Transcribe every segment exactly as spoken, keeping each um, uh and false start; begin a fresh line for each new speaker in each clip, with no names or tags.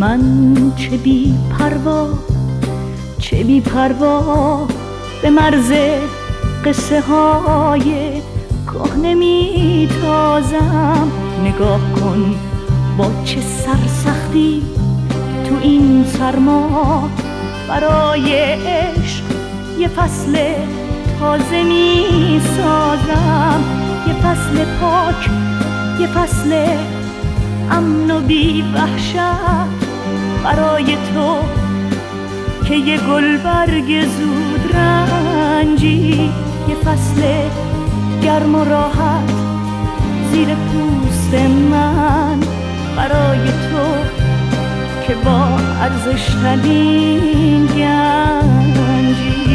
من چه بی پروا چه بی پروا به مرز قصه های کهنه می تازم. نگاه کن با چه سرسختی تو این سرما برای عشق یه فصل تازه می سازم. یه فصل پاک، یه فصل امن و بی وحشت برای تو که یه گلبرگ زود رنجی. یه فصل گرم و راحت زیر پوست من برای تو که با ارزش‌ترین گنجی.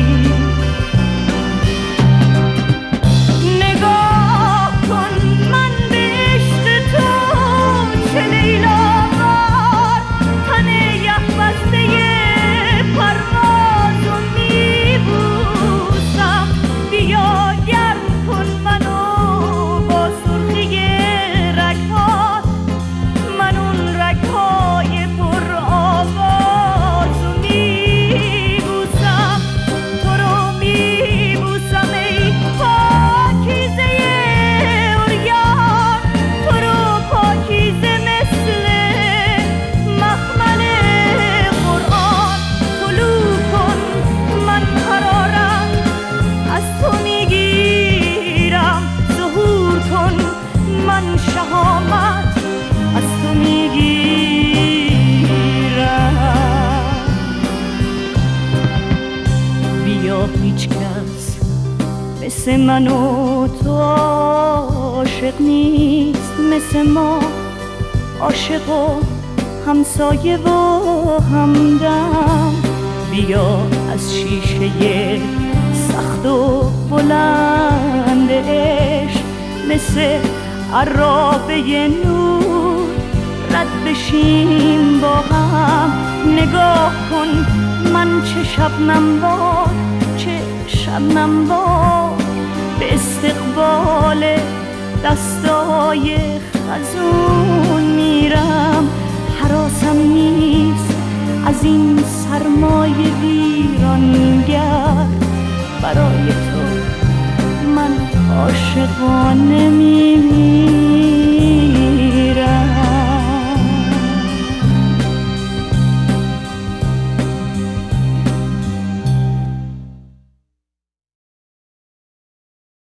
نگاه کن من به عشق تو چه لیلاوار تن یخ بسته پرواز و میبوسم. بیا گرم کن منو با سرخی رگ‌هات، من اون رگ‌های پر آواز و میبوسم. تو رو میبوسم ای پاکیزه عریان، تو رو پاکیزه مثل مخمل قرآن. طلوع کن من قرارم از تو میگیرم، ظهور کن من شهامت از تو میگیرم. بیا هیچ کس مثل من و تو عاشق نیست، مثل ما عاشق و همسایه و همدم. بیا از شیشه سخت و بلند عشق مثل عرابه نور رد بشیم با هم. نگاه کن من چه شبنم بار چه شبنم بار به استقبال دستای خزون میرم. حراسم نیست از این سرمای ویرانگر، برای تو من عاشقانه میمیرم.